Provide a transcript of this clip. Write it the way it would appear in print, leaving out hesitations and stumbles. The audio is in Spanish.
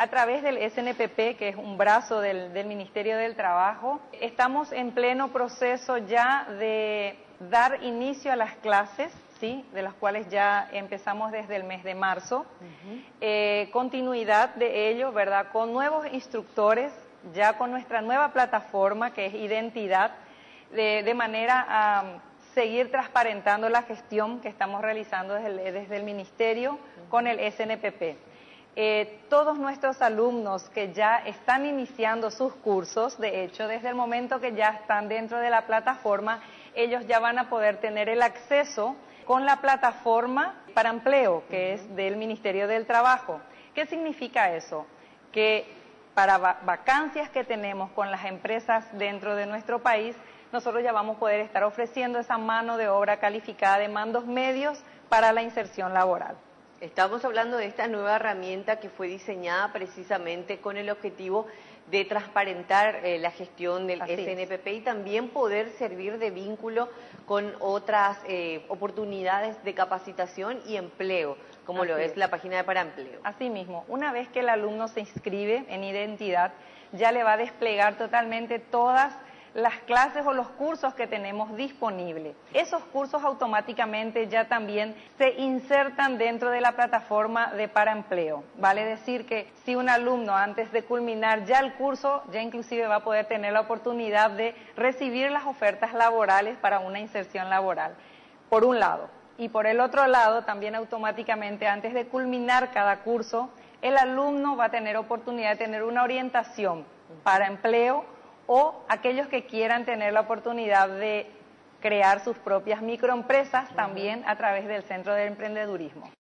A través del SNPP, que es un brazo del Ministerio del Trabajo, estamos en pleno proceso ya de dar inicio a las clases, ¿sí?, de las cuales ya empezamos desde el mes de marzo. Continuidad de ello, ¿verdad?, con nuevos instructores, ya con nuestra nueva plataforma que es Identidad, de manera a seguir transparentando la gestión que estamos realizando desde el Ministerio con el SNPP. Todos nuestros alumnos que ya están iniciando sus cursos, de hecho, desde el momento que ya están dentro de la plataforma, ellos ya van a poder tener el acceso con la plataforma para empleo, que es del Ministerio del Trabajo. ¿Qué significa eso? Que para vacancias que tenemos con las empresas dentro de nuestro país, nosotros ya vamos a poder estar ofreciendo esa mano de obra calificada de mandos medios para la inserción laboral. Estamos hablando de esta nueva herramienta que fue diseñada precisamente con el objetivo de transparentar la gestión del SNPP y también poder servir de vínculo con otras oportunidades de capacitación y empleo, como lo es la página de Paraempleo. Asimismo, una vez que el alumno se inscribe en Identidad, ya le va a desplegar totalmente todas las clases o los cursos que tenemos disponibles. Esos cursos automáticamente ya también se insertan dentro de la plataforma de Paraempleo. Vale decir que si un alumno antes de culminar ya el curso, ya inclusive va a poder tener la oportunidad de recibir las ofertas laborales para una inserción laboral, por un lado. Y por el otro lado, también automáticamente antes de culminar cada curso, el alumno va a tener oportunidad de tener una orientación para empleo, o aquellos que quieran tener la oportunidad de crear sus propias microempresas también a través del Centro de Emprendedurismo.